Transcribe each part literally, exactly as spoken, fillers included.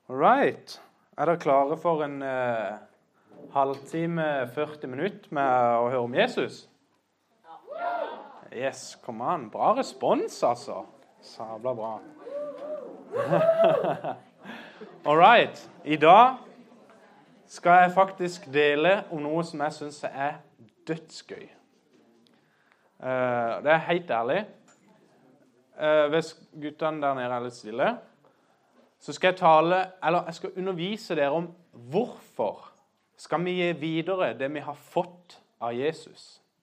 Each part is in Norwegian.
All right. Er dere klare for en eh, halvtime, førti minutter med å høre om Jesus? Yes, kom an. Bra respons, altså. Sabla bra. All right. I dag skal jeg faktisk dele om noe som jeg synes er dødsgøy. Uh, det er helt ærlig. Uh, hvis guttene der nede er litt stille, så skal jeg tale, eller jeg skal undervise dere om hvorfor skal vi gi videre det vi har fått av Jesus.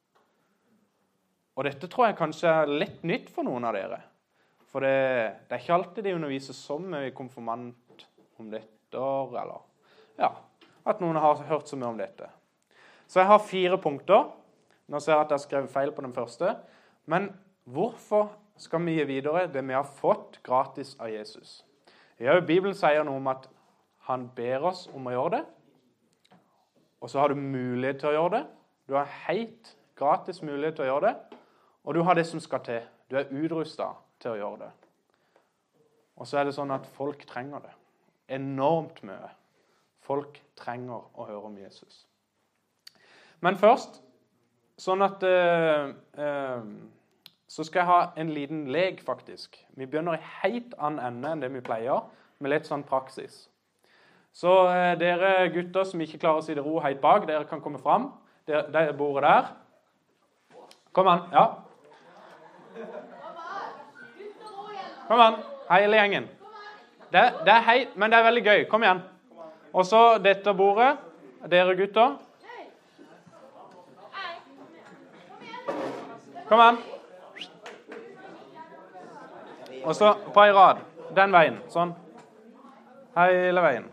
Og dette tror jeg kanskje er litt nytt for noen av dere. For det, det er ikke alltid de underviser som i konfirmant om dette, eller ja, at noen har hørt så mye om dette. Så jeg har fire punkter. Nå ser jeg at jeg har skrevet feil på den første. Men hvorfor skal vi gi videre det vi har fått gratis av Jesus? Ja, Bibelen sier noe om at han ber oss om å gjøre det. Og så har du mulighet til å gjøre det. Du har helt gratis mulighet til å gjøre det. Og du har det som skal til. Du er utrustet til å gjøre det. Og så er det sånn at folk trenger det. Enormt mye. Folk trenger å høre om Jesus. Men først, sånn at eh, eh, så skal jeg ha en liten lek faktisk. Vi begynner i helt annen ende enn det vi pleier, med litt sånn praksis. Så eh, dere gutter som ikke klarer å si det ro helt bak, dere kan komme fram. Dere, dere bordet der. Kom an, ja. Kom an, hele gjengen. Det, det er helt, men det er veldig gøy. Kom igjen. Og så dette bordet, dere gutter. Kom an. Og så på en rad. Den veien. Sånn. Hele veien.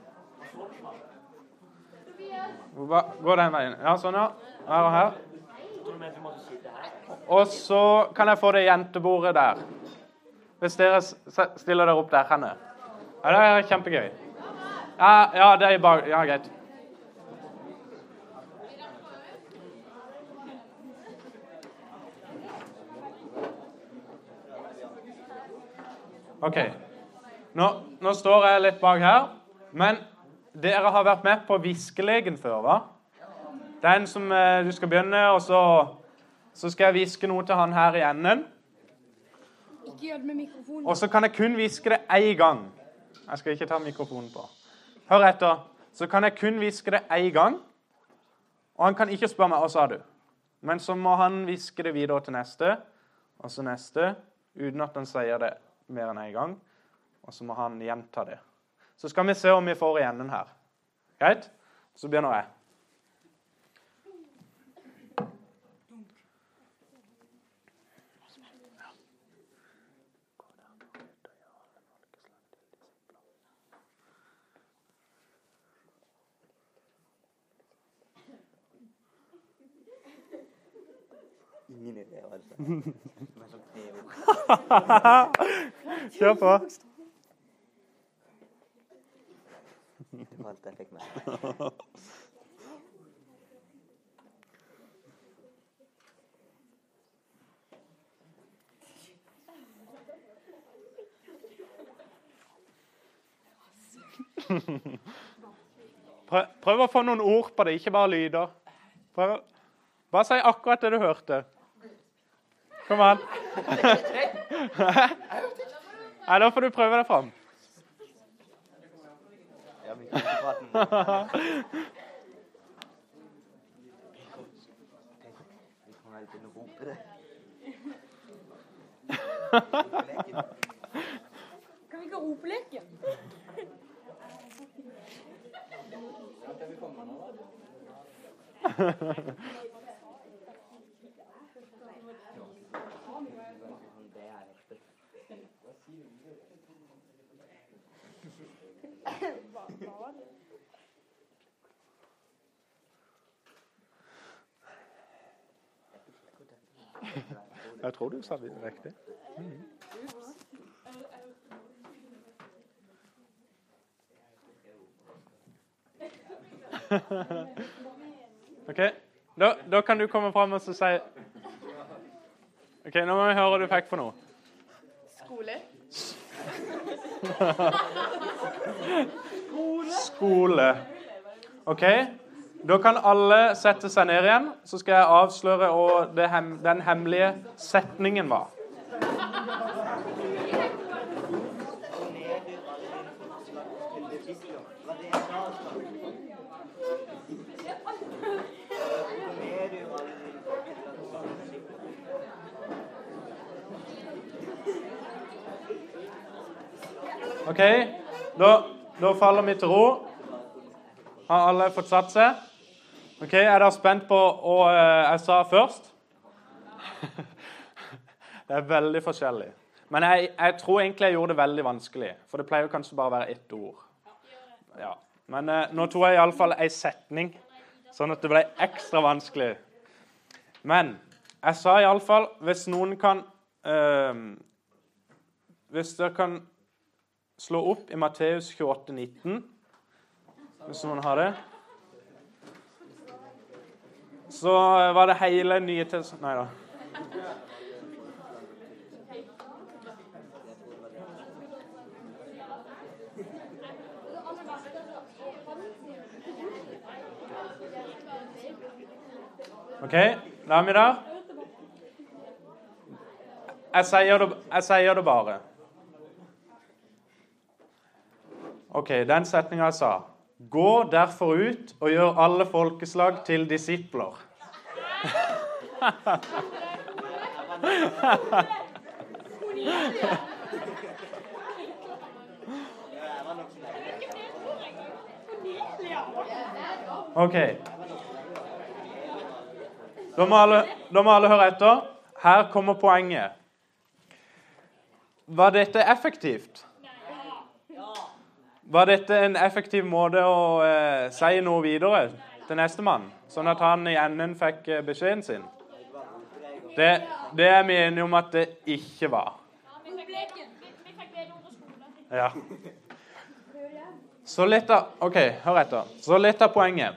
Gå den veien. Ja, sånn ja. Her og her. Og så kan jeg få det jentebordet der. Hvis dere stiller dere opp der henne. Ja, det er kjempegøy. Ja, ja det er bare... Ja, greit. Ok, nå, nå står jeg litt bak her, men dere har vært med på viskelegen før, hva? Det er en som eh, du skal begynne, og så, så skal jeg viske noe til han her i enden. Ikke gjør det med mikrofonen. Og så kan jeg kun viske det en gang. Jeg skal ikke ta mikrofonen på. Hør etter. Så kan jeg kun viske det en gang, og han kan ikke spørre meg, hva sa du? Men så må han viske det videre til neste, og så neste, uten at han sier det mer enn en gang, og så må han gjenta det. Så skal vi se om vi får igjen den her. Greit? Så begynner jeg. Ingen idé, altså. Kjør på. Det var alt jeg fikk med. Prøv, prøv å få noen ord på det, ikke bare lyder. Prøv. Bare si akkurat det du hørte. Kom an. Nei, da får du prøve deg frem. Ja, vi kan ikke prate. Vi kan vel begynne å rope det. Kan vi ikke rope leken? Jeg tror du sa det riktig. Mm. Ok, da, da kan du komme frem og så si... Ok, nå må vi høre hva du fikk for noe. Skole. Skole. Ok, da kan alle sette seg ned igjen, så skal jeg avsløre hva det hem, den hemmelige setningen var. Ok, da, da faller vi til ro. Har alle fått satt seg? Ok, er dere spent på hva jeg sa først? Det er veldig forskjellig. Men jeg, jeg tror egentlig jeg gjorde det veldig vanskelig, for det pleier kanskje bare å være ett ord. Ja. Men eh, nå tror jeg i alle fall en setning, sånn at det ble ekstra vanskelig. Men jeg sa i alle fall, hvis noen kan, eh, hvis dere kan slå opp i Matteus tjueåtte nitten, hvis noen har det, så var det hele nye til... Nei da. Ok, da er vi der. Jeg sier det, jeg sier det bare. Ok, den setningen jeg sa. Gå derfor ut og gjør alle folkeslag til disipler. Ok. Da må, alle, da må alle høre etter. Her kommer poenget. Var dette effektivt? Var dette en effektiv måte å eh, si noe videre til neste mann, sånn at han i enden fikk eh, beskjeden sin? Det, det er vi enige om at det ikke var. Ja. Så litt av, ok, hør etter. Så litt av poenget.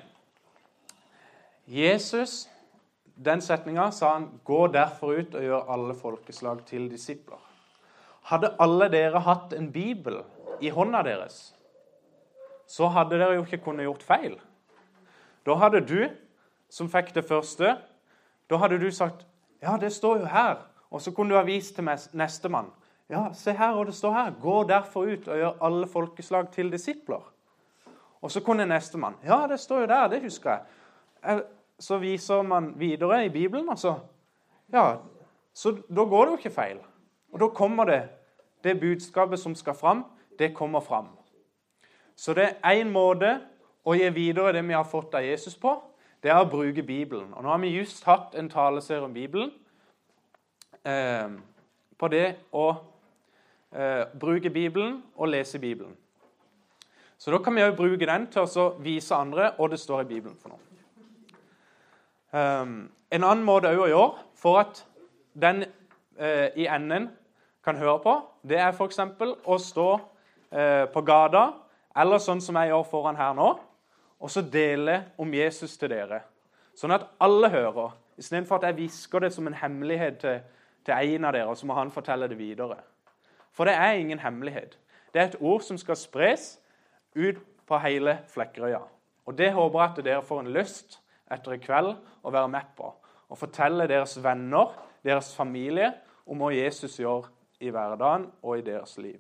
Jesus, den setningen sa han, gå derfor ut og gjør alle folkeslag til disipler. Hadde alle dere hatt en bibel i hånda deres, så hadde dere jo ikke kunnet gjort feil. Da hadde du, som fikk det første, da hadde du sagt, ja, det står jo her. Og så kunne du ha vist til neste mann. Ja, se her, og det står her. Gå derfor ut og gjør alle folkeslag til disipler. Og så kunne neste mann, ja, det står jo der, det husker jeg. Så viser man videre i Bibelen, altså. Ja, så da går det jo ikke feil. Og da kommer det, det budskapet som skal fram, det kommer fram. Så det er en måte å gi videre det vi har fått av Jesus på, det er å bruke Bibelen. Og nå har vi just hatt en taleserie om Bibelen, eh, på det å eh, bruke Bibelen og lese Bibelen. Så da kan vi jo bruke den til å vise andre hva det står i Bibelen for noe. Um, en annen måte å gjøre for at den uh, i enden kan høre på, det er for eksempel å stå uh, på gata, eller sånn som jeg gjør foran her nå, og så dele om Jesus til dere. Sånn at alle hører, i stedet for at jeg visker det som en hemmelighet til, til en av dere, og så må han fortelle det videre. For det er ingen hemmelighet. Det er et ord som skal spres ut på hele Flekkerøya. Og det håper jeg at dere får en lyst etter i kveld å være med på, og fortelle deres venner, deres familie, om hva Jesus gjør i hverdagen og i deres liv.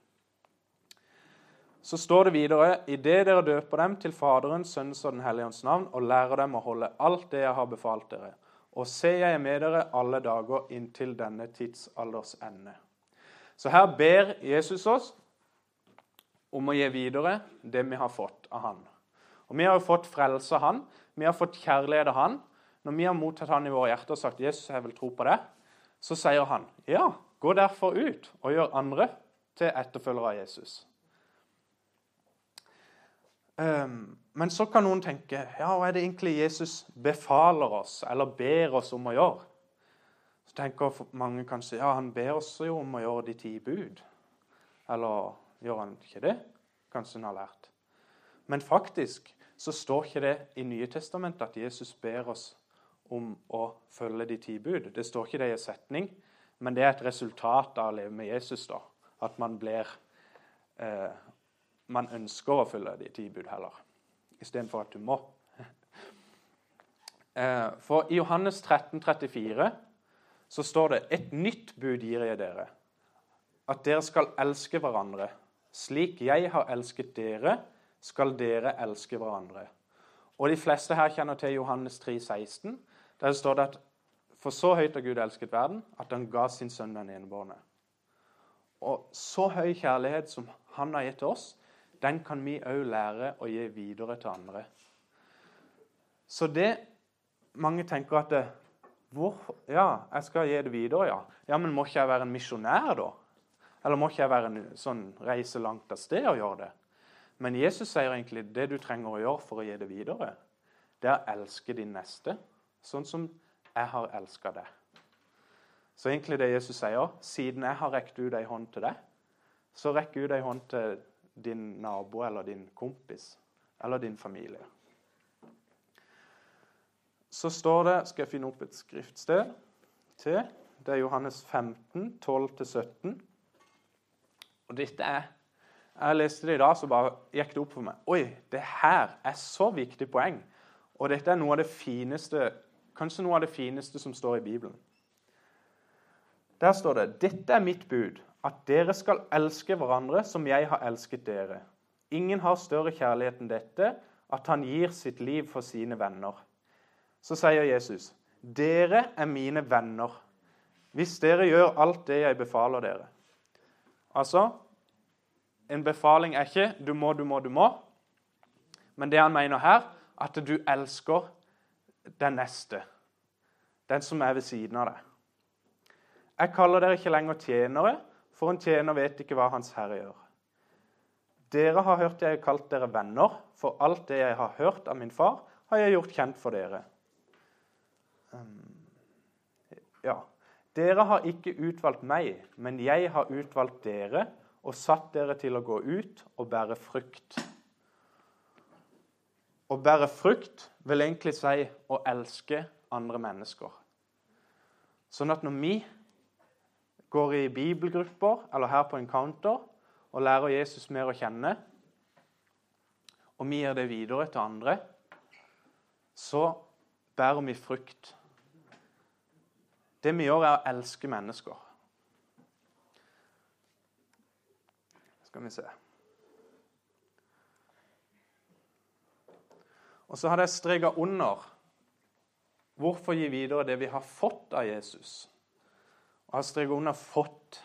Så står det videre, i det dere døper dem til Faderen, Sønnens og den Hellige Ånds navn, og lærer dem å holde alt det jeg har befalt dere. Og se jeg er med dere alle dager inntil denne tidsalders ende. Så her ber Jesus oss om å gi videre det vi har fått av han. Og vi har jo fått frelse av han, vi har fått kjærlighet av han. Når vi har mottatt han i våre hjerter og sagt, Jesus, jeg vil tro på det, så sier han, ja, gå derfor ut og gjør andre til etterfølgere av Jesus. Um, men så kan noen tenke, ja, hva er det egentlig Jesus befaler oss, eller ber oss om å gjøre? Så tenker mange kanskje, ja, han ber oss jo om å gjøre de ti bud. Eller gjør han ikke det? Kanskje han har lært. Men faktisk så står ikke det i Nye Testamentet at Jesus ber oss om å følge de ti bud. Det står ikke det i setning, men det er et resultat av å leve med Jesus da. At man blir eh, man ønsker å følge de ti bud heller, i stedet for at du må. eh, for i Johannes tretten trettifire så står det: et nytt bud gir jeg dere, at dere skal elske hverandre. Slik jeg har elsket dere, skal dere elske hverandre. Og de fleste her kjenner til Johannes tre seksten, der det står det at for så høyt har Gud elsket verden, at han ga sin sønn den enebårne. Og så høy kjærlighet som han har gitt til oss, den kan vi også lære å gi videre til andre. Så det mange tenker at det, hvor, ja, jeg skal gi det videre, ja. Ja, men må ikke jeg være en misjonær da? Eller må ikke jeg være en sånn reise langt av sted og gjøre det? Men Jesus sier egentlig det du trenger å gjøre for å gi det videre, det er å elske din neste, sånn som jeg har elsket deg. Så egentlig det Jesus sier, siden jeg har rekt ut en hånd til deg, så rekk ut en hånd til din nabo eller din kompis, eller din familie. Så står det, skal jeg finne opp et skriftsted til, det er Johannes femten, tolv til sytten. Og dette er, jeg leste det i dag, så bare gikk det opp for meg. Oi, det her er så viktig poeng. Og dette er noe av det fineste, kanskje noe av det fineste som står i Bibelen. Der står det: dette er mitt bud, at dere skal elske hverandre som jeg har elsket dere. Ingen har større kjærlighet enn dette, at han gir sitt liv for sine venner. Så sier Jesus: dere er mine venner, hvis dere gjør alt det jeg befaler dere. Altså, en befaling er ikke du må, du må, du må. Men det han mener her, at du elsker den neste. Den som er ved siden av deg. Jeg kaller dere ikke lenger tjenere, for en tjener vet ikke hva hans herre gjør. Dere har hørt jeg har kalt dere venner, for alt det jeg har hørt av min far, har jeg gjort kjent for dere. Ja, dere har ikke utvalgt meg, men jeg har utvalgt dere, og satt dere til å gå ut og bære frukt. Å bære frukt vil egentlig si å elske andre mennesker. Sånn at når vi går i bibelgrupper, eller her på Encounter, og lærer Jesus mer å kjenne, og vi gir det videre til andre, så bærer vi frukt. Det vi gjør er å elske mennesker. Skal vi se. Og så hadde jeg streket under hvorfor gi videre det vi har fått av Jesus. Og har streket under fått.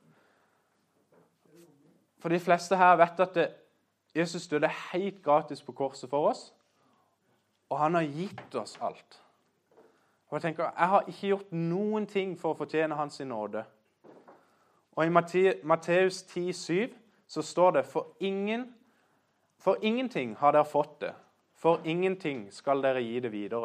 For de fleste her vet at det, Jesus døde helt gratis på korset for oss, og han har gitt oss alt. Og jeg tenker, jeg har ikke gjort noen ting for å fortjene hans nåde. Og i Matteus ti syv så står det, for, ingen, for ingenting har dere fått det, for ingenting skal dere gi det videre.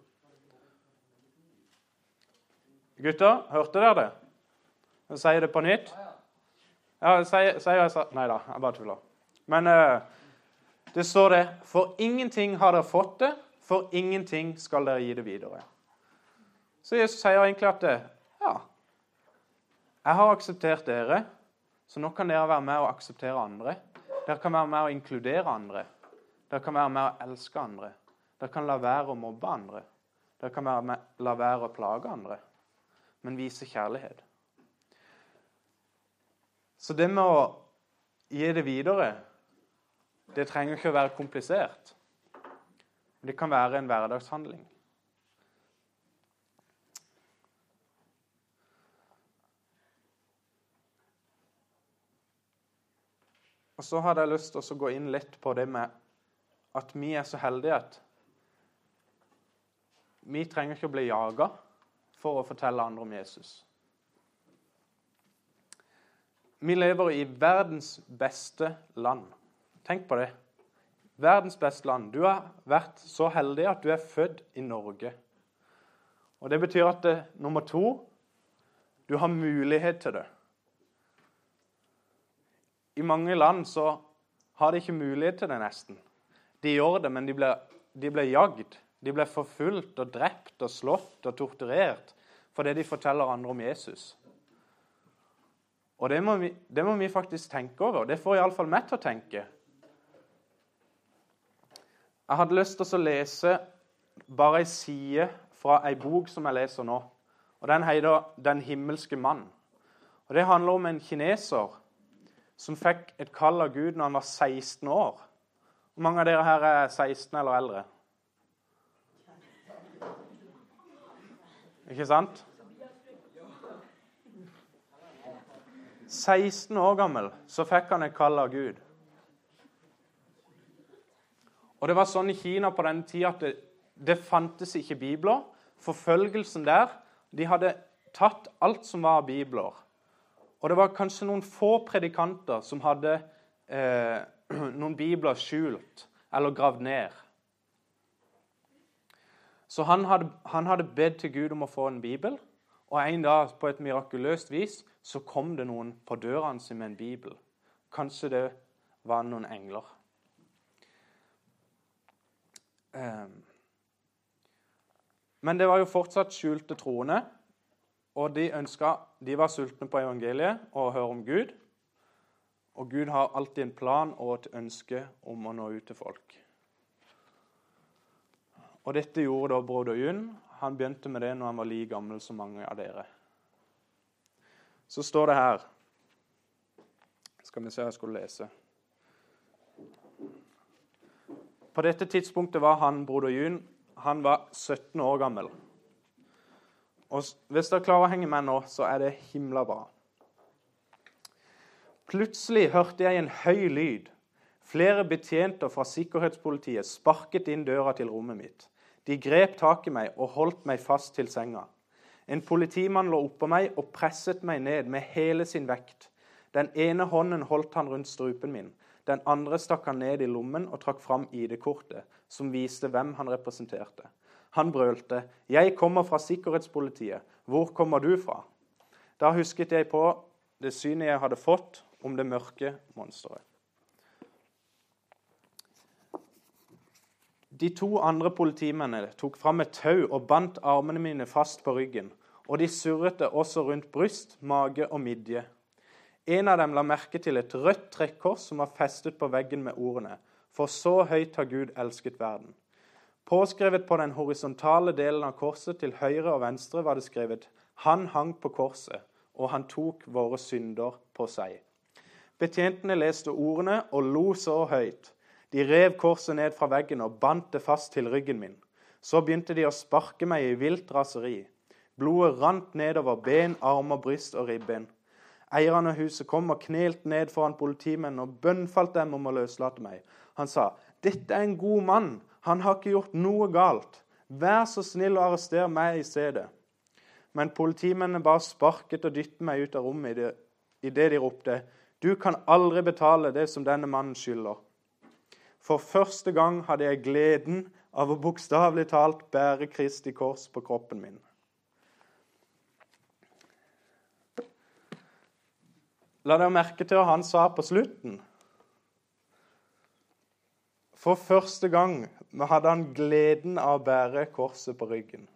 Gutter, hørte dere det? Jeg sier det på nytt. Ja, sier, sier jeg sa... Nei da, jeg bare tuller. Men uh, det står det, for ingenting har dere fått det, for ingenting skal dere gi det videre. Så Jesus sier egentlig at, ja, jeg har akseptert dere, så nå kan dere være med å akseptere andre. Dere kan være med å inkludere andre. Dere kan være med å elske andre. Dere kan la være å mobbe andre. Dere kan være med, la være å plage andre. Men vise kjærlighet. Så det med å gi det videre, det trenger ikke å være komplisert. Det kan være en hverdagshandling. Og så hadde jeg lyst til å gå inn litt på det med at vi er så heldige at vi trenger ikke å bli jaget for å fortelle andre om Jesus. Vi lever i verdens beste land. Tenk på det. Verdens beste land. Du har vært så heldig at du er født i Norge. Og det betyr at det, nummer to, du har mulighet til det. I mange land så har de ikke mulighet til det nesten. De gjør det, men de blir, de blir jagd. De blir forfulgt og drept og slått og torturert fordi de forteller andre om Jesus. Og det må, vi, det må vi faktisk tenke over. Det får i alle fall meg til å tenke. Jeg hadde lyst til å lese bare en side fra en bok som jeg leser nå. Og den heter «Den himmelske mann». Og det handler om en kineser som fikk et kall av Gud når han var seksten år. Hvor mange av dere her er seksten eller eldre? Ikke sant? seksten år gammel så fikk han et kall av Gud. Og det var sånn i Kina på den tiden at det, det fantes ikke bibler. Forfølgelsen der, de hadde tatt alt som var bibler. Og det var kanskje noen få predikanter som hadde eh, noen bibler skjult eller gravd ned. Så han hadde, han hadde bedt til Gud om å få en bibel, og en dag på et mirakuløst vis så kom det noen på døra hans med en bibel. Kanskje det var noen engler. Eh, men det var jo fortsatt skjulte troende, og de ønsket, de var sultne på evangeliet og å høre om Gud. Og Gud har alltid en plan og et ønske om å nå ut til folk. Og dette gjorde da broder Yun. Han begynte med det når han var like gammel som mange av dere. Så står det her. Skal vi se hva jeg skulle lese. På dette tidspunktet var han, broder Yun, han var sytten år gammel. Og hvis dere klarer å henge med nå, så er det himla bra. Plutselig hørte jeg en høy lyd. Flere betjenter fra sikkerhetspolitiet sparket inn døra til rommet mitt. De grep tak i meg og holdt meg fast til senga. En politimann lå oppå meg og presset meg ned med hele sin vekt. Den ene hånden holdt han rundt strupen min. Den andre stakk han ned i lommen og trakk fram I D-kortet, som viste hvem han representerte. Han brølte, «Jeg kommer fra sikkerhetspolitiet. Hvor kommer du fra?» Da husket jeg på det synet jeg hadde fått om det mørke monsteret. De to andre politimennene tok fram et tau og bandt armene mine fast på ryggen, og de surret det også rundt bryst, mage og midje. En av dem la merke til et rødt trekkors som var festet på veggen med ordene, «For så høyt har Gud elsket verden». Påskrevet på den horisontale delen av korset til høyre og venstre var det skrevet «Han hang på korset, og han tok våre synder på seg». Betjentene leste ordene og lo så høyt. De rev korset ned fra veggen og bandt det fast til ryggen min. Så begynte de å sparke meg I vilt raseri. Blodet rant nedover ben, armer, bryst og ribben. Eieren av huset kom og knelt ned foran politimennene og bønnfalt dem om å løslate meg. Han sa, «Dette er en god mann. Han har ikke gjort noe galt. Vær så snill å arrestere meg I stedet.» Men politimennene bare sparket og dyttet meg ut av rommet I det, I det de ropte, «Du kan aldri betale det som denne mannen skylder.» For første gang hadde jeg gleden av å bokstavelig talt bære Kristi kors på kroppen min. La dere merke til hva han sa på slutten. For første gang hadde han gleden av å bære korset på ryggen.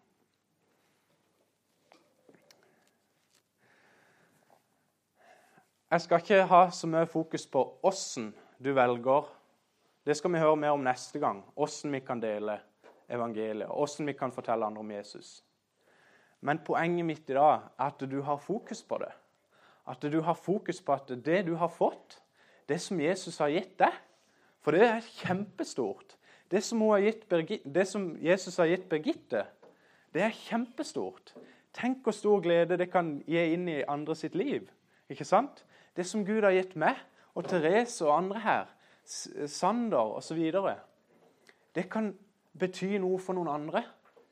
Jeg skal ikke ha så mye fokus på hvordan du velger. Det skal vi høre mer om neste gang. Hvordan vi kan dele evangeliet, og hvordan vi kan fortelle andre om Jesus. Men poenget mitt I dag er at du har fokus på det. At du har fokus på at det du har fått, det som Jesus har gitt deg, for det er kjempestort. Det som, hun har gitt Birgitte, det som Jesus har gitt Birgitte, det er kjempestort. Tenk hvor stor glede det kan gi inn I andre sitt liv. Ikke sant? Det som Gud har gitt meg, og Therese og andre her, Sander og så videre, det kan bety noe for noen andre.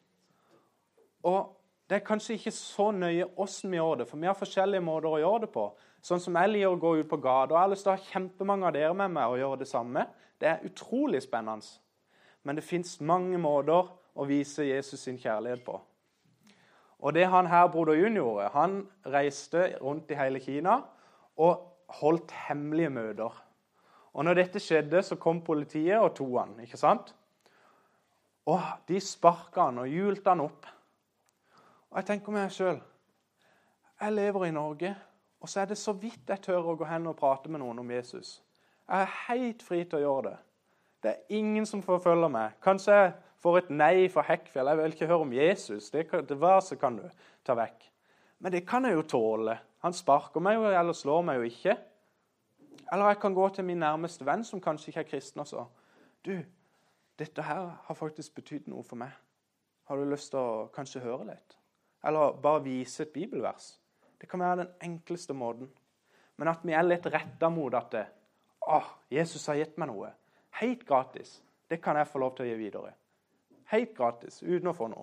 Og det er kanskje ikke så nøye hvordan vi gjør det, for vi har forskjellige måter å gjøre det på. Sånn som jeg liker å gå ut på gata, og jeg har lyst til å ha kjempemange av dere med meg og gjøre det samme. Det er utrolig spennende. Men det finnes mange måter å vise Jesus sin kjærlighet på. Og det han her, broder Yun, gjorde, han reiste rundt I hele Kina og holdt hemmelige møter. Og når dette skjedde, så kom politiet og tog han, ikke sant? Og de sparket han og hjulte han opp. Og jeg tenker meg selv, jeg lever I Norge, Og så er det så vidt jeg tør å gå hen og prate med noen om Jesus. Jeg er helt fri til å gjøre det. Det er ingen som forfølger meg. Kanskje jeg får et nei fra Hekkfjell. Jeg vil ikke høre om Jesus. Det, kan, det var så kan du ta vekk. Men det kan jeg jo tåle. Han sparker meg jo, eller slår meg jo ikke. Eller jeg kan gå til min nærmeste venn, som kanskje ikke er kristen, og så du, dette her har faktisk betydd noe for meg. Har du lyst til å kanskje høre litt? Eller bare vise et bibelvers? Det kan være den enkleste måten. Men at vi er litt rettet mot at det, åh, Jesus har gitt meg noe. Helt gratis. Det kan jeg få lov til å gi videre. Helt gratis, uten å få noe.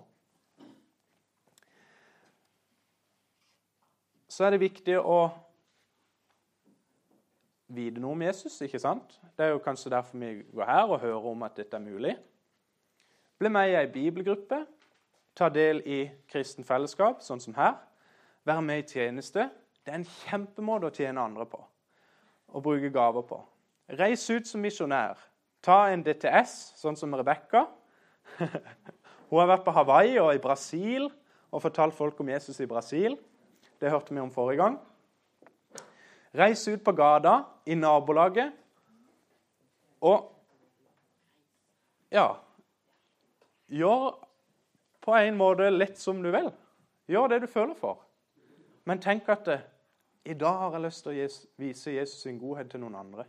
Så er det viktig å vite noe om Jesus, ikke sant? Det er jo kanskje derfor vi går her og hører om at dette er mulig. Bli med i en bibelgruppe, ta del i kristen fellesskap, sånn som her. Være med i tjeneste. Det er en kjempemåte å tjene andre på. Og bruke gaver på. Reis ut som misjonær. Ta en D T S, sånn som Rebecca. Hun har vært på Hawaii og i Brasil og fortalt folk om Jesus i Brasil. Det hørte vi om forrige gang. Reis ut på gata i nabolaget og ja, gjør på en måte litt som du vil. Gjør det du føler for. Men tenk at det, i dag har jeg lyst til å vise Jesus sin godhet til noen andre.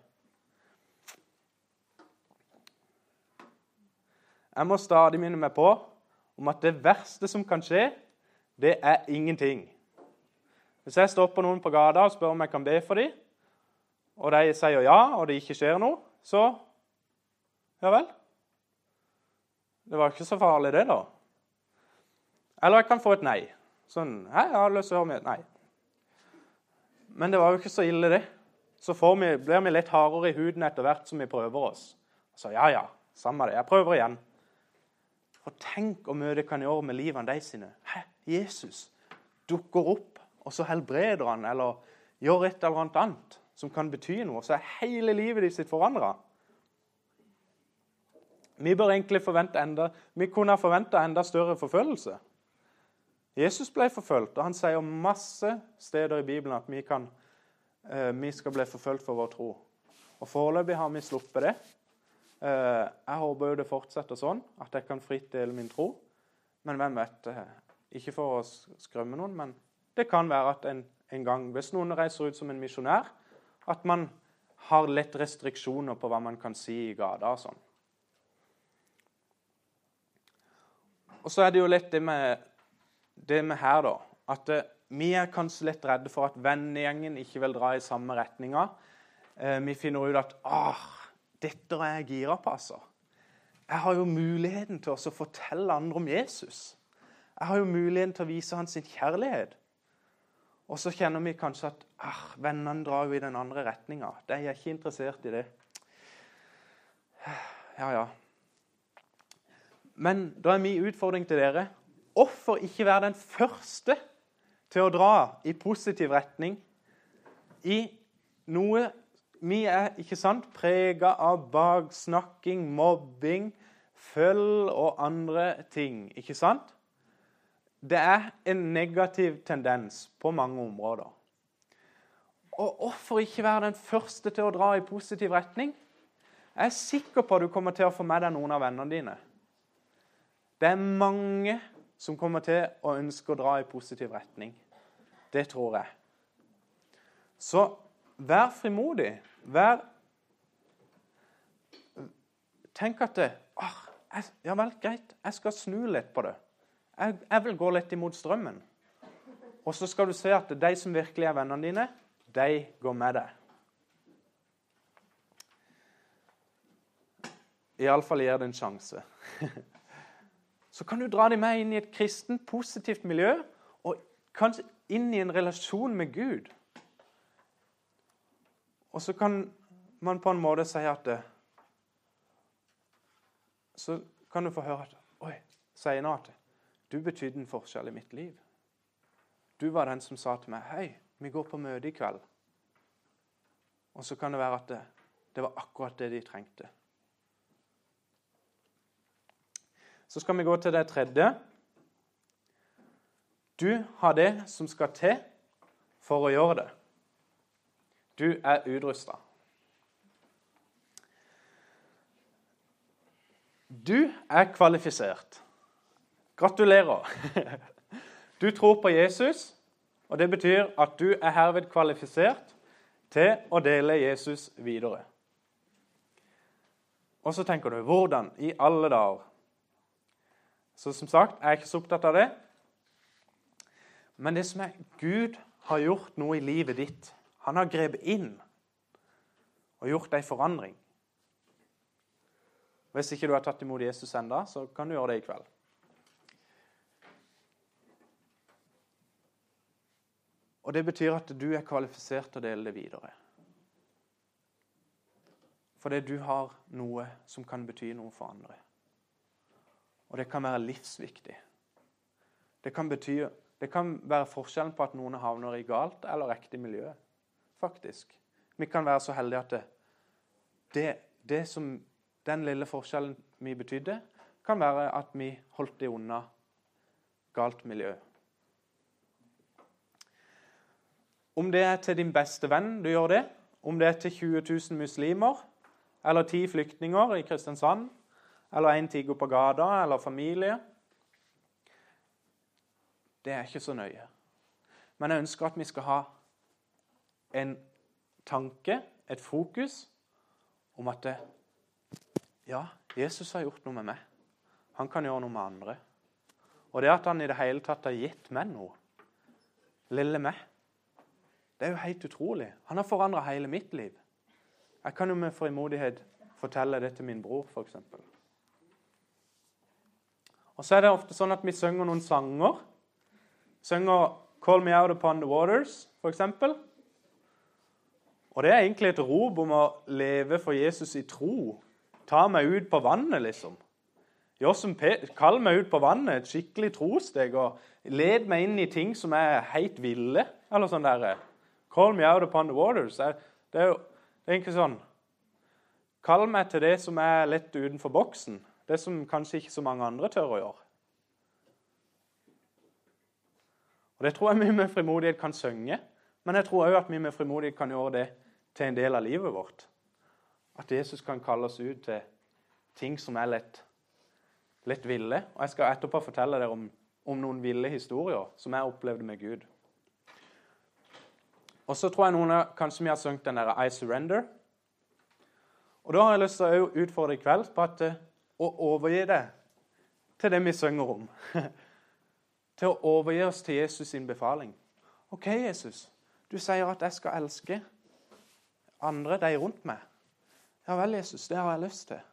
Jeg må stadig minne meg på om at det verste som kan skje, det er ingenting. Hvis jeg stopper noen på gata og spør om jeg kan be for dem, og de sier ja, og det ikke skjer noe, så, ja vel. Det var ikke så farlig det da. Eller jeg kan få et nei. Sånn, hei, jeg har lyst til å høre med et nei. Men det var jo ikke så ille det. Så får vi, blir vi litt hardere i huden etter hvert som vi prøver oss. Så ja, ja, samme det, jeg prøver igjen. Og tenk hvor mye det kan gjøre med livene de sine. Hæ, Jesus dukker opp, og så helbreder han, eller gjør et eller annet annet som kan bety noe, så er hele livet de sitt forandret. Vi bør egentlig forvente enda, vi kunne ha forventet enda større forfølgelse. Jesus ble forfølgt, og han sier masse steder i Bibelen at vi, kan, eh, vi skal bli forfølgt for vår tro. Og foreløpig har vi sluppet det. Eh, jeg håper jo det fortsetter sånn, at jeg kan fritt dele min tro. Men hvem vet, eh, ikke for å skrømme noen, men det kan være at en, en gang, hvis noen reiser ut som en misjonær, at man har litt restriksjoner på hva man kan si i gata og sånn. Og så er det jo litt det med, det med her da, at eh, vi er kanskje litt redde for at vennegjengen ikke vil dra i samme retninger. Eh, vi finner ut at, ah, dette er jeg gira på, altså. Jeg har jo muligheten til å fortelle andre om Jesus. Jeg har jo muligheten til å vise hans kjærlighet. Og så kjenner vi kanskje at, ah, vennene drar jo i den andre retningen. De er ikke interessert i det. Ja, ja. Men da er min utfordring til dere, hvorfor ikke være den første til å dra i positiv retning i noe vi er, ikke sant, preget av baksnakking, mobbing, følg og andre ting, ikke sant? Det er en negativ tendens på mange områder. Og hvorfor ikke være den første til å dra i positiv retning? Jeg er sikker på at du kommer til å få med deg noen av vennene dine. Det er mange som kommer til å ønske å dra i positiv retning. Det tror jeg. Så vær frimodig. Vær... Tenk at det... Ah, jeg, ja vel, greit. Jeg skal snu litt på det. Jeg, jeg vil gå litt imot strømmen. Og så skal du se at de som virkelig er vennene dine, de går med deg. I alle fall gir det en sjanse. Så kan du dra dem med inn i et kristent, positivt miljø, og kanskje inn i en relasjon med Gud. Og så kan man på en måte si at det, så kan du få høre at, oi, sier nå at du betydde en forskjell i mitt liv. Du var den som sa til meg, hei, vi går på møte i kveld. Og så kan det være at det, det var akkurat det de trengte. Så skal vi gå til det tredje. Du har det som skal til for å gjøre det. Du er utrustet. Du er kvalifisert. Gratulerer. Du tror på Jesus, og det betyr at du er herved kvalifisert til å dele Jesus videre. Og så tenker du, hvordan i alle dager? Så som sagt, jeg er ikke så opptatt av det. Men det som er, Gud har gjort noe i livet ditt. Han har grepet inn og gjort en forandring. Hvis ikke du har tatt imot Jesus enda, så kan du gjøre det i kveld. Og det betyr at du er kvalifisert til å dele det videre. Fordi du har noe som kan bety noe for andre. Og det kan være livsviktig. Det kan, bety, det kan være forskjellen på at noen havner i galt eller riktig miljø. Faktisk. Vi kan være så heldige at det, det, det som den lille forskjellen vi betydde, kan være at vi holdt det unna galt miljø. Om det er til din beste venn du gjør det, om det er til tjue tusen muslimer, eller ti flyktninger i Kristiansand, eller en tigger på gata, eller familie, det er ikke så nøye. Men jeg ønsker at vi skal ha en tanke, et fokus, om at det, ja, Jesus har gjort noe med meg. Han kan gjøre noe med andre. Og det at han i det hele tatt har gitt meg noe, lille meg, det er jo helt utrolig. Han har forandret hele mitt liv. Jeg kan jo med frimodighet fortelle det til min bror, for eksempel. Og så er det ofte sånn at vi synger noen sanger. Synger Call Me Out Upon the Waters, for eksempel. Og det er egentlig et rop om å leve for Jesus i tro. Ta meg ut på vannet, liksom. Gjør som Peter, kall meg ut på vannet, et skikkelig trosteg, og led meg inn i ting som er helt ville, eller sånn der. Call me out upon the waters. Det er jo det er egentlig sånn. Kall meg til det som er lett utenfor boksen. Det som kanskje ikke så mange andre tør å gjøre. Og det tror jeg vi med frimodighet kan synge, men jeg tror også at vi med frimodighet kan gjøre det til en del av livet vårt. At Jesus kan kalle oss ut til ting som er lett, lett ville. Og jeg skal etterpå fortelle dere om, om noen ville historier som jeg opplevde med Gud. Og så tror jeg noen av, kanskje vi har sunget den der I Surrender. Og da har jeg lyst til å utfordre i kveld på at å overgi det til det vi synger om. Til å overgi oss til Jesus sin befaling. Ok, Jesus, du sier at jeg skal elske andre, de rundt meg. Ja vel, Jesus, det har jeg lyst til.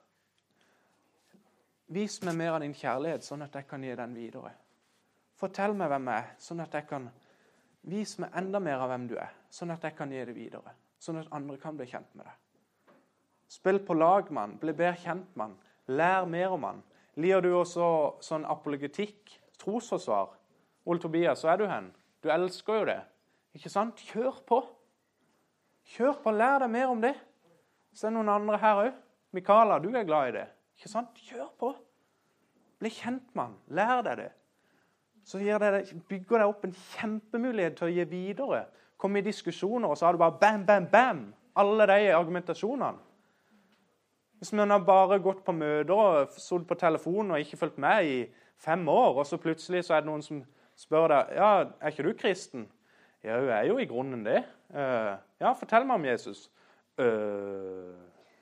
Vis meg mer av din kjærlighet, sånn at jeg kan gi den videre. Fortell meg hvem jeg er, sånn at jeg kan vis meg enda mer av hvem du er, sånn at jeg kan gi det videre, sånn at andre kan bli kjent med deg. Spill på lag, mann, bli bedre kjent, mann, lær mer om mann. Liker du også sånn apologetikk, trosforsvar? Ole Tobias, så er du hen. Du elsker jo det, ikke sant? Kjør på. Kjør på, lær deg mer om det. Så er det noen andre her også. Mikaela, du er glad i det, ikke sant? Kjør på. Bli kjent, mann, lær deg det. Så det, bygger det opp en kjempemulighet til å gi videre. Kom i diskusjoner, og så har du bare bam, bam, bam. Alle de argumentasjonene. Hvis man har bare gått på møter og stått på telefonen og ikke fulgt med i fem år, og så plutselig så er det noen som spør deg, ja, er ikke du kristen? Ja, jeg er jo i grunnen det. Uh, ja, fortell meg om Jesus. Uh,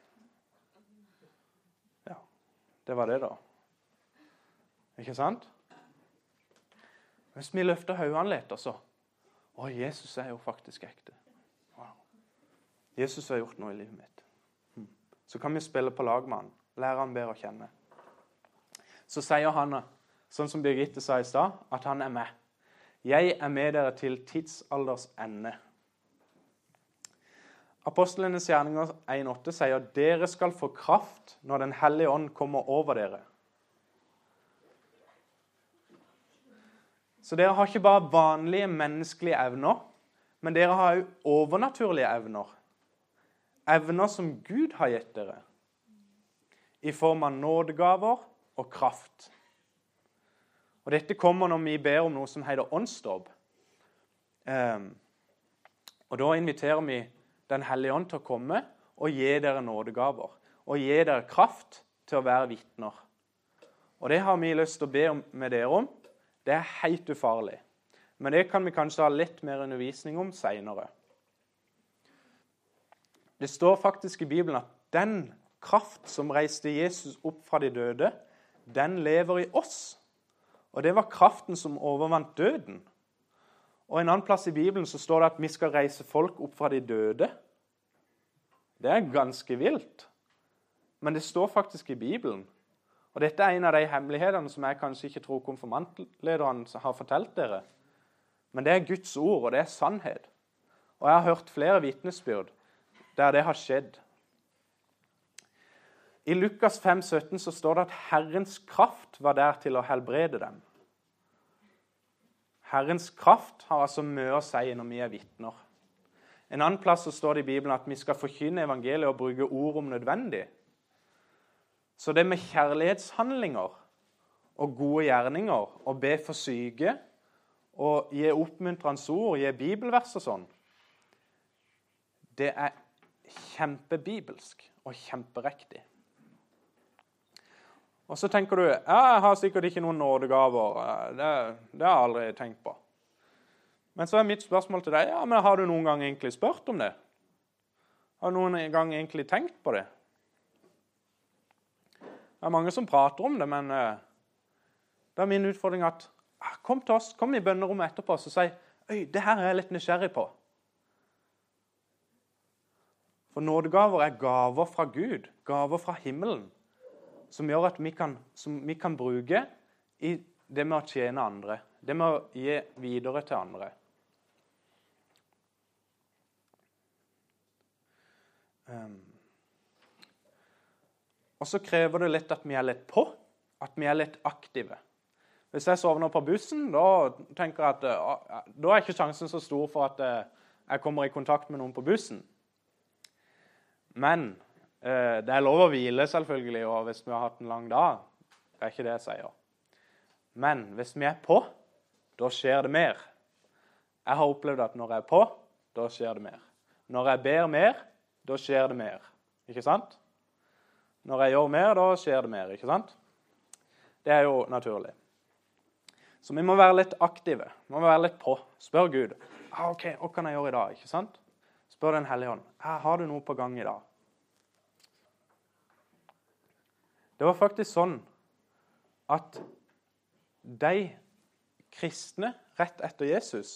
ja, det var det da. Ikke sant? Hvis vi løfter høyene litt, så å, Jesus er jo faktisk ekte. Wow. Jesus har gjort noe i livet mitt. Hmm. Så kan vi spille på lag med han, lære han bedre å kjenne. Så sier han, sånn som Birgitte sa i stad, at han er med. Jeg er med dere til tidsalders ende. Apostlenes gjerninger en åtte sier, dere skal få kraft når den hellige ånd kommer over dere. Så dere har ikke bare vanlige menneskelige evner, men dere har jo overnaturlige evner. Evner som Gud har gitt dere, i form av nådegaver og kraft. Og dette kommer når vi ber om noe som heter åndsdåp. Um, og da inviterer vi Den hellige ånd til å komme og gi dere nådegaver, og gi dere kraft til å være vitner. Og det har vi lyst til å be om, med dere om. Det er helt ufarlig. Men det kan vi kanskje ha litt mer undervisning om senere. Det står faktisk i Bibelen at den kraft som reiste Jesus opp fra de døde, den lever i oss. Og det var kraften som overvant døden. Og en annen plass i Bibelen så står det at vi skal reise folk opp fra de døde. Det er ganske vilt. Men det står faktisk i Bibelen. Og dette er en av de hemmelighetene som jeg kanskje ikke tror konfirmantlederne har fortalt dere. Men det er Guds ord, og det er sannhet. Og jeg har hørt flere vitnesbyrd der det har skjedd. I Lukas fem sytten så står det at Herrens kraft var der til å helbrede dem. Herrens kraft har altså mye å si når vi er vitner. En annen plass så står det i Bibelen at vi skal forkynne evangeliet og bruke ord om nødvendig. Så det med kjærlighetshandlinger og gode gjerninger, og be for syke, og gi oppmuntrende ord, gi bibelvers og sånn, det er kjempebibelsk og kjemperektig. Og så tenker du, ja, jeg har sikkert ikke noen nådegaver, det, det har jeg aldri tenkt på. Men så er mitt spørsmål til deg, ja, men har du noen gang egentlig spurt om det? Har du noen gang egentlig tenkt på det? Det er mange som prater om det, men uh, det er min utfordring at ah, kom til oss, kom i bønnerommet etterpå og si, øy, det her er jeg litt nysgjerrig på. For nådegaver er gaver fra Gud, gaver fra himmelen, som gjør at vi kan, som vi kan bruke i det med å tjene andre, det med å gi videre til andre. Um. Og så krever det litt at vi er litt på, at vi er litt aktive. Hvis jeg sovner på bussen, da tenker jeg at da er ikke sjansen så stor for at jeg kommer i kontakt med noen på bussen. Men eh, det er lov å hvile selvfølgelig, og hvis vi har hatt en lang dag, det er ikke det jeg sier. Men hvis vi er på, da skjer det mer. Jeg har opplevd at når jeg er på, da skjer det mer. Når jeg ber mer, da skjer det mer. Ikke sant? Når jeg gjør mer, da skjer det mer, ikke sant? Det er jo naturlig. Så vi må være litt aktive, vi må være litt på. Spør Gud, ah, ok, hva kan jeg gjøre i dag, ikke sant? Spør den hellige ånd, ah, har du noe på gang i dag? Det var faktisk sånn at de kristne rett etter Jesus,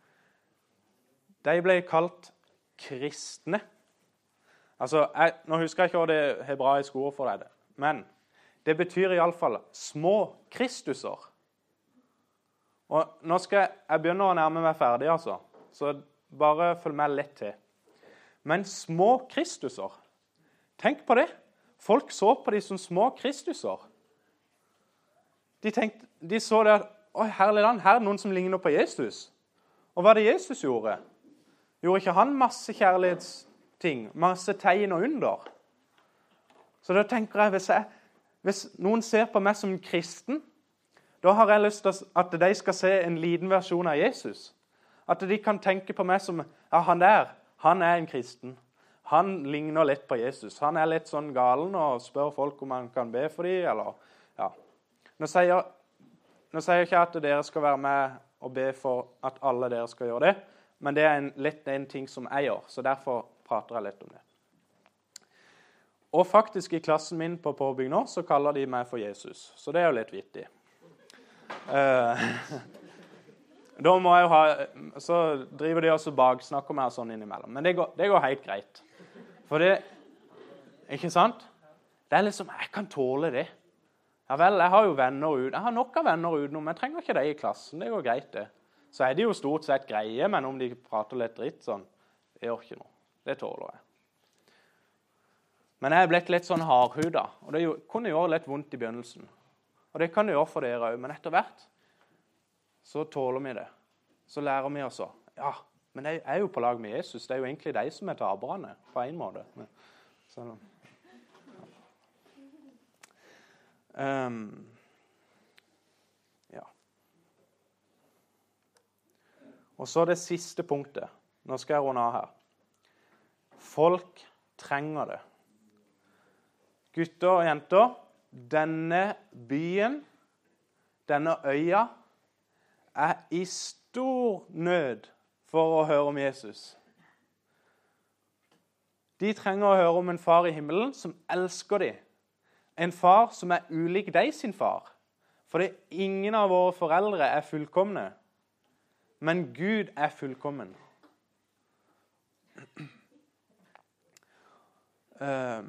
de ble kalt kristne. Altså, jeg, nå husker jeg ikke hva det hebraiske ord for det, men det betyr i alle fall små Kristuser. Og nå skal jeg, jeg begynner å nærme meg ferdig, altså, så bare følg meg litt til. Men små Kristuser, tenk på det. Folk så på de som små Kristuser. De, tenkte, de så det at, å herlig land, her er noen som ligner på Jesus. Og hva er det Jesus gjorde? Gjorde ikke han masse kjærlighetsting, masse tegn og under? Så da tenker jeg, hvis, jeg, hvis noen ser på meg som kristen, da har jeg lyst til at de skal se en liten versjon av Jesus. At de kan tenke på meg som, ja, han der, han er en kristen. Han ligner litt på Jesus. Han er litt sånn galen og spør folk om han kan be for dem, eller, ja. Nå sier, nå sier jeg ikke at dere skal være med og be for at alle dere skal gjøre det, men det er en, litt en ting som jeg gjør, så derfor prater jeg litt om det. Og faktisk i klassen min på påbygg nå, så kaller de meg for Jesus, så det er jo litt vittig. Uh, da må jeg jo ha, så driver de også baksnakker meg sånn innimellom, men det går, det går helt greit. For det, ikke sant? Det er liksom, jeg kan tåle det. Ja vel, jeg har jo venner ut, jeg har nok av venner utenom, men jeg trenger ikke det i klassen, det går greit det. Så er de jo stort sett greie, men om de prater litt dritt sånn, det gjør ikke noe. Det tåler jeg. Men jeg er blitt litt sånn hardhuda, og det kunne gjøre litt vondt i begynnelsen. Og det kan det gjøre for dere også, men etter hvert så tåler vi det. Så lærer vi også. Ja, men jeg er jo på lag med Jesus. Det er jo egentlig de som er taberne, på en måte. Så, um, ja. Og så det siste punktet. Nå skal jeg runde av her. Folk trenger det. Gutter og jenter, denne byen, denne øya, er i stor nød for å høre om Jesus. De trenger å høre om en far i himmelen som elsker dem. En far som er ulik deg sin far. For ingen av våre foreldre er fullkomne. Men Gud er fullkommen. Uh,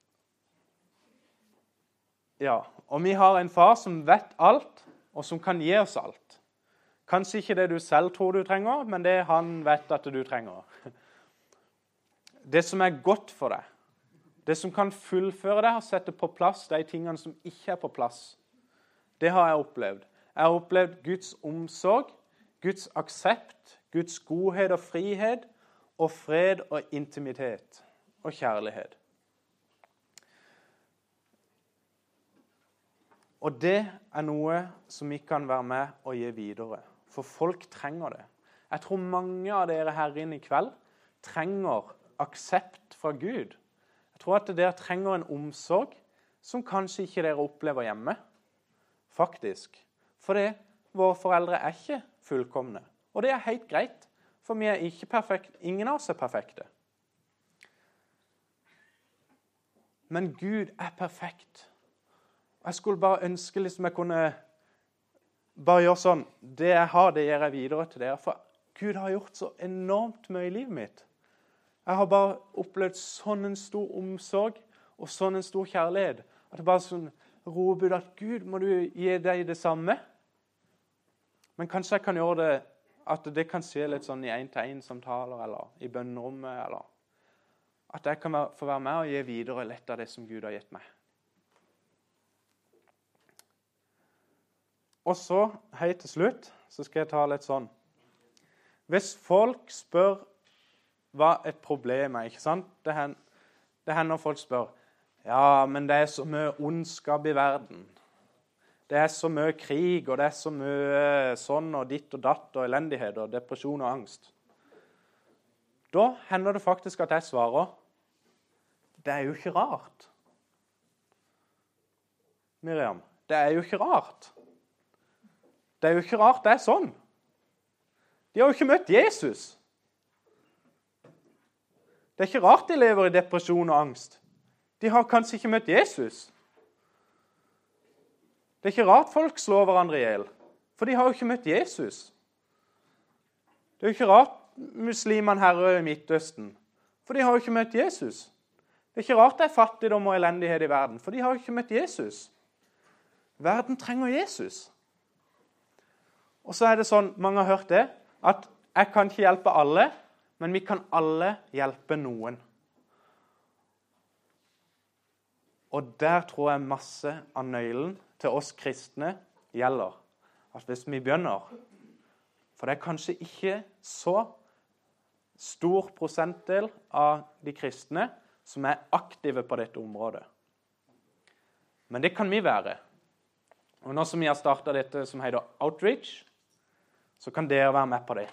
ja, og vi har en far som vet alt, og som kan gi oss alt. Kanskje ikke det du selv tror du trenger, men det han vet at du trenger. Det som er godt for deg. Det som kan fullføre deg og sette på plass de tingene som ikke er på plass. Det har jeg opplevd. Jeg har opplevd Guds omsorg, Guds aksept, Guds godhet og frihet, og fred og intimitet og kjærlighet. Og det er noe som vi kan være med og gi videre. For folk trenger det. Jeg tror mange av dere her inne i kveld trenger aksept fra Gud. Jeg tror at dere trenger en omsorg som kanskje ikke dere opplever hjemme. Faktisk. For det, våre foreldre er ikke fullkomne. Og det er helt greit, for vi er ikke perfekte. Ingen av oss er perfekte. Men Gud er perfekt. Jeg skulle bare ønske liksom jeg kunne bare gjøre sånn. Det jeg har, det gjør jeg videre til dere. For Gud har gjort så enormt mye i livet mitt. Jeg har bare opplevd sånn en stor omsorg og sånn en stor kjærlighet. At det bare sånn roper ut at Gud, må du gi deg det samme? Men kanskje jeg kan gjøre det, at det kan skje litt sånn i en-til-en-samtaler, eller i bønnerommet, eller at jeg kan få være med og gi videre litt av det som Gud har gitt meg. Og så, helt til slutt, så skal jeg ta litt sånn. Hvis folk spør hva et problem er, ikke sant? Det hender, det hender folk spør, ja, men det er så mye ondskap i verden. Det er så mye krig, og det er så mye sånn, og ditt og datt, og elendighet, og depresjon og angst. Da hender det faktisk at jeg svarer, det er jo ikke rart. Miriam, det er jo ikke rart. Det er jo ikke rart det er sånn. De har jo ikke møtt Jesus. Det er ikke rart de lever i depresjon og angst. De har kanskje ikke møtt Jesus. Det er ikke rart folk slår hverandre ihjel, for de har jo ikke møtt Jesus. Det er jo ikke rart muslimene herrer i Midtøsten, for de har jo ikke møtt Jesus. Det er ikke rart det er fattigdom og elendighet i verden, for de har jo ikke møtt Jesus. Verden trenger Jesus. Og så er det sånn, mange har hørt det, at jeg kan ikke hjelpe alle, men vi kan alle hjelpe noen. Og der tror jeg masse av nøkkelen til oss kristne gjelder. At hvis vi begynner, for det er kanskje ikke så stor prosentdel av de kristne som er aktive på dette området. Men det kan vi være. Og nå som vi har startet dette som heter Outreach, så kan dere være med på det.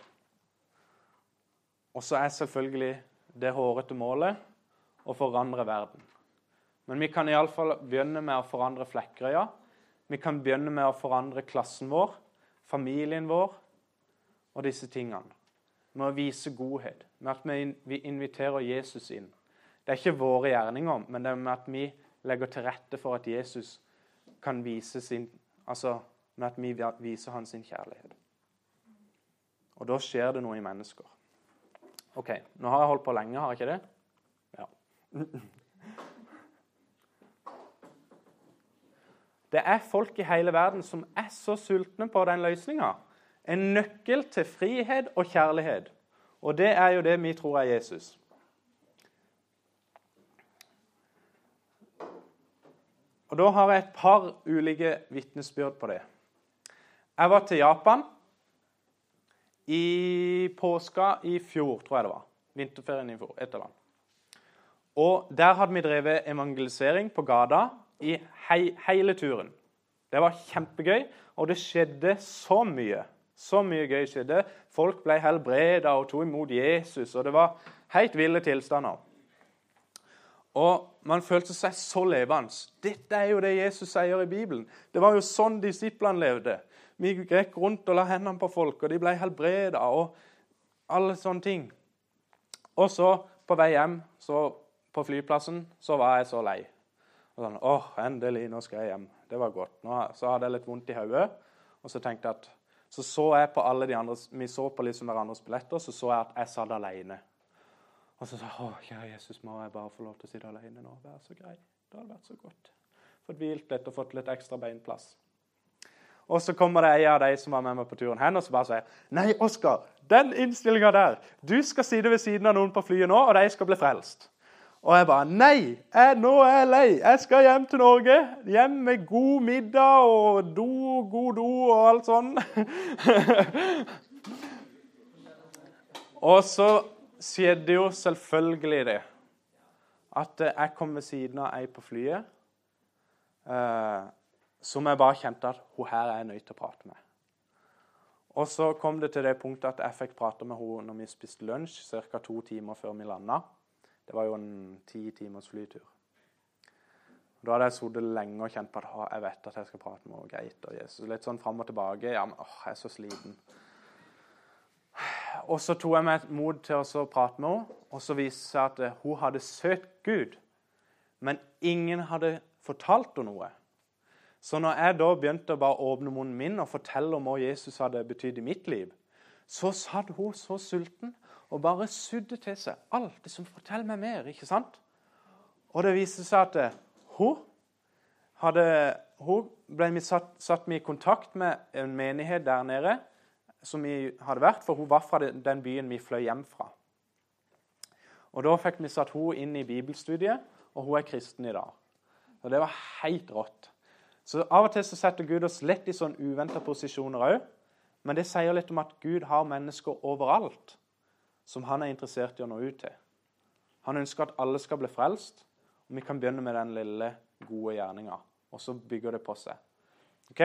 Og så er selvfølgelig det hårete målet å forandre verden. Men vi kan i alle fall begynne med å forandre Flekkerøya. Vi kan begynne med å forandre klassen vår, familien vår og disse tingene. Med å vise godhet, med at vi inviterer Jesus inn. Det er ikke våre gjerninger, men det er med at vi legger til rette for at Jesus kan vise sin, altså med at vi viser hans sin kjærlighet. Og da skjer det noe i mennesker. Ok, nå har jeg holdt på lenge, har jeg ikke det? Ja. Det er folk i hele verden som er så sultne på den løsningen. En nøkkel til frihet og kjærlighet. Og det er jo det vi tror er Jesus. Og da har jeg et par ulike vitnesbyrd på det. Jeg var til Japan i påska i fjor, tror jeg det var. Vinterferien i fjor, et eller annet. Og der hadde vi drevet evangelisering på gata i hei, hele turen. Det var kjempegøy, og det skjedde så mye. Så mye gøy skjedde. Folk ble helbredet og tog imot Jesus, og det var Helt ville tilstander. Og man følte seg så levende. Dette er jo det Jesus sier i Bibelen. Det var jo sånn disiplene levde. Vi gikk rundt og la hendene på folk, og de ble helbredet, og alle sånne ting. Og så på vei hjem, så på flyplassen, så var jeg så lei. Og sånn, åh, endelig, nå skal jeg hjem. Det var godt. Nå, så hadde jeg litt vondt i hodet, og så tenkte jeg at, så så jeg på alle de andre, vi så på liksom hverandres billetter, så så jeg at jeg satt alene. Og så sa jeg, åh, kjære Jesus, må jeg bare få lov til å sitte alene nå, vær så grei. Det hadde vært så godt. Fått hvilt litt og fått litt ekstra beinplass. Og så kommer det en av de som var med meg på turen hen, og så bare sier, nei, Oskar, den innstillingen der, du skal sitte ved siden av noen på flyet nå, og de skal bli frelst. Og jeg bare, nei, jeg, nå er jeg lei. Jeg skal hjem til Norge, hjem med god middag og do, god do og alt sånn. Og så skjedde jo selvfølgelig det, at jeg kom ved siden av ei på flyet, eh, som jeg bare kjente at hun her er jeg nødt til å prate med. Og så kom det til det punktet at jeg fikk prate med henne når vi spiste lunsj, cirka to timer før vi landet. Det var jo en ti timers flytur. Da hadde jeg sittet lenge og kjent på at jeg vet at jeg skal prate med henne, greit, og Jesus. Litt sånn frem og tilbake, ja, men åh, jeg er så sliten. Og så tog jeg meg mod til å prate med henne, og så viste det seg at hun hadde søkt Gud, men ingen hadde fortalt henne noe. Så når jeg da begynte å bare åpne munnen min og fortelle om hva Jesus hadde betydd i mitt liv, så satt hun så sulten og bare sudde til seg alt det som forteller meg mer, ikke sant? Og det viste seg at hun, hadde, hun ble satt, satt med i kontakt med en menighet der nede, som vi hadde vært, for hun var fra den byen vi fløy hjem fra. Og da fikk vi satt hun inn i bibelstudiet, og hun er kristen i dag. Og det var helt rått. Så av og til så setter Gud oss lett i sånne uventede posisjoner også, men det sier litt om at Gud har mennesker overalt, som han er interessert i å nå ut til. Han ønsker at alle skal bli frelst, og vi kan begynne med den lille gode gjerningen, og så bygger det på seg. Ok?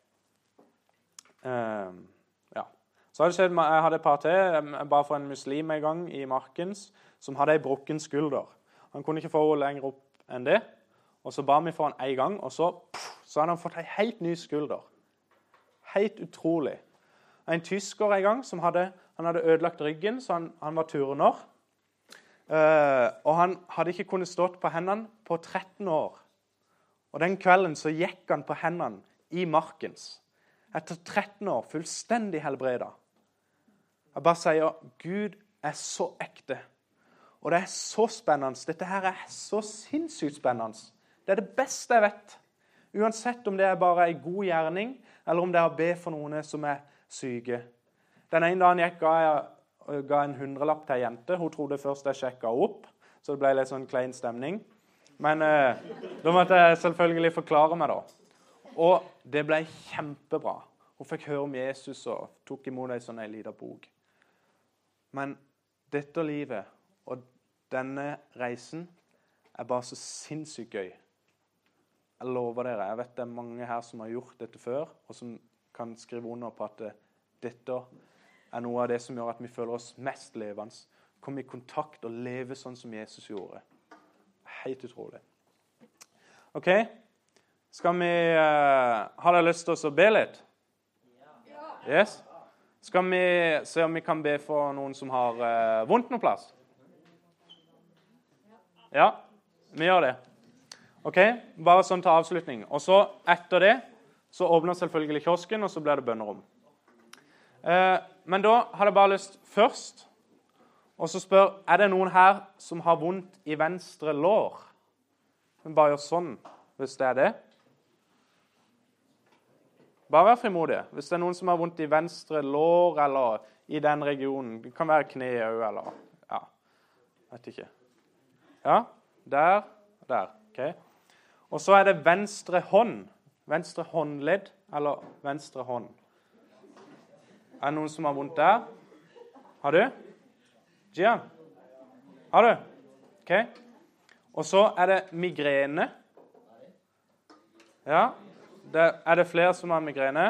Um, ja. Så hadde det skjedd, jeg hadde et par til, bare for en muslim en gang i Markens, som hadde en brukken skulder. Han kunne ikke få henne lenger opp enn det, og så ba vi for han en gang, og så, pff, så hadde han fått en helt ny skulder. Helt utrolig. En tysker en gang som hadde, han hadde ødelagt ryggen, så han, han var turner. Uh, og han hadde ikke kunnet stått på hendene på tretten år. Og den kvelden så gikk han på hendene i Markens. Etter tretten år, fullstendig helbredet. Jeg bare sier, Gud er så ekte. Og det er så spennende. Dette her er så sinnssykt spennende. Det er det beste jeg vet. Uansett om det er bare en god gjerning, eller om det er å be for noen som er syke. Den ene dagen jeg ga, jeg ga en hundrelapp til en jente. Hun trodde først jeg sjekket opp, så det ble litt sånn klein stemning. Men eh, da måtte jeg selvfølgelig forklare meg da. Og det ble kjempebra. Hun fikk høre om Jesus og tok imot en sånn en liten bok. Men dette livet og denne reisen er bare så sinnssykt gøy. Jeg lover dere, jeg vet det er mange her som har gjort dette før, og som kan skrive under på at dette er noe av det som gjør at vi føler oss mest levende. Komme i kontakt og leve sånn som Jesus gjorde. Helt utrolig. Ok, skal vi, uh, har dere lyst til å be litt? Yes? Skal vi se om vi kan be for noen som har uh, vondt noen plass? Ja, vi gjør det. Ok, bare sånn til avslutning. Og så etter det, så åpner selvfølgelig kiosken, og så blir det bønnerom. Uh, men da har jeg bare lyst først, og så spør, er det noen her som har vondt i venstre lår? Men bare gjør sånn, hvis det er det. Bare vær frimodig. Hvis det er noen som har vondt i venstre lår, eller i den regionen, det kan være kne også, eller, ja, vet ikke. Ja, der, der, ok. Og så er det venstre hånd, venstre håndledd, eller venstre hånd. Er det noen som har vondt der? Har du? Gian? Har du? Ok. Og så er det migrene. Ja. Det, er det flere som har migrene?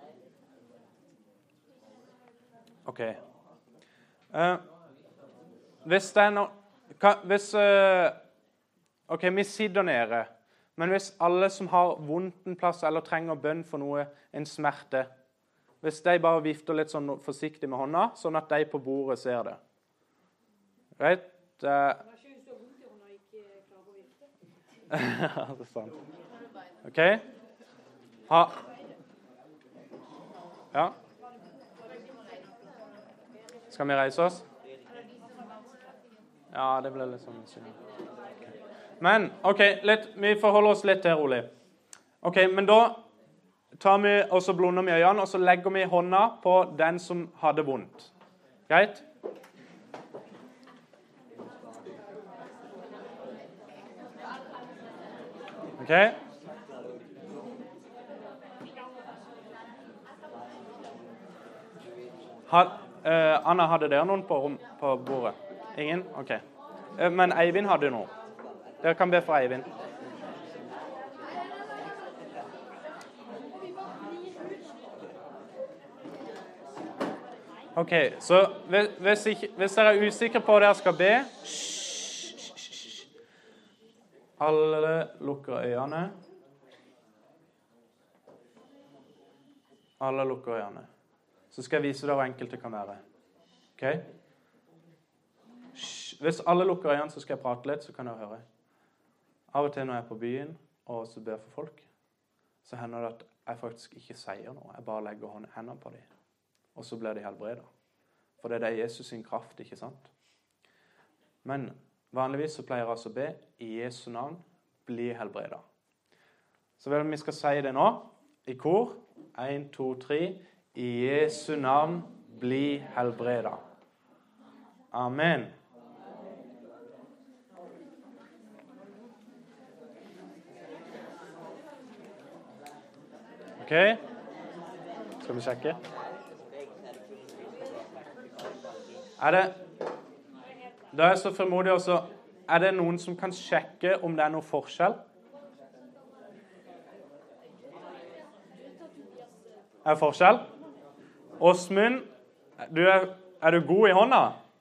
Ok. Uh, hvis det er noe... Kan, hvis... Uh, ok, vi sitter nede. Men hvis alle som har vondt en plass, eller trenger bønn for noe, en smerte, hvis de bare vifter litt sånn forsiktig med hånda, sånn at de på bordet ser det. Greit? Uh, ja, det er sant. Ok? Ha... Ja. Skal vi reise oss? Ja, det ble litt sånn synd. Okay. Men, ok, litt, vi forholder oss litt til rolig. Ok, men da tar vi, og så blunder vi øynene, og så legger vi hånda på den som hadde vondt. Greit? Ok? Had, eh, Anna, hadde dere noen på, rom, på bordet? Ingen? Ok. Eh, men Eivind hadde noe. Dere kan be for Eivind. Ok, så hvis, ikke, hvis dere er usikre på hva dere skal be, alle lukker øynene. Alle lukker øynene. Så skal jeg vise dere hvor enkelt det kan være. Ok? Hvis alle lukker øynene, så skal jeg prate litt, så kan dere høre. Av og til når jeg er på byen, og så ber for folk, så hender det at jeg faktisk ikke sier noe. Jeg bare legger hendene på dem. Og så blir de helbredet. For det er Jesus sin kraft, ikke sant? Men vanligvis så pleier jeg altså å be, i Jesu navn, bli helbredet. Så vel, vi skal si det nå, i kor. En, to, tre. I Jesu navn, bli helbredet. Amen. Ok? Skal vi sjekke? Er det... Da er jeg så fremodig også. Er det noen som kan sjekke om det er noe forskjell? Er det forskjell? Åsmund, du er, er du god i hånda?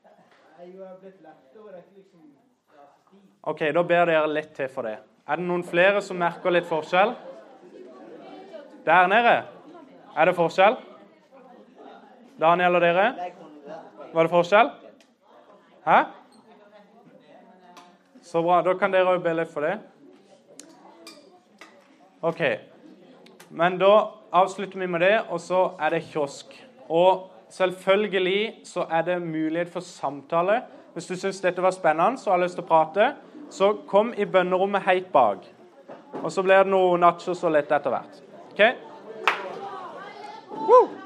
Ok, da ber dere litt til for det. Er det noen flere som merker litt forskjell? Der nede? Er det forskjell? Daniel og dere? Var det forskjell? Hæ? Så bra, da kan dere jo be litt for det. Ok, men da avslutter vi med det, og så er det kiosk. Og selvfølgelig så er det mulighet for samtale. Hvis du synes dette var spennende, så har jeg lyst til å prate, så kom i bønnerommet helt bak. Og så blir det noe nachos og litt etter hvert. Ok? Woo!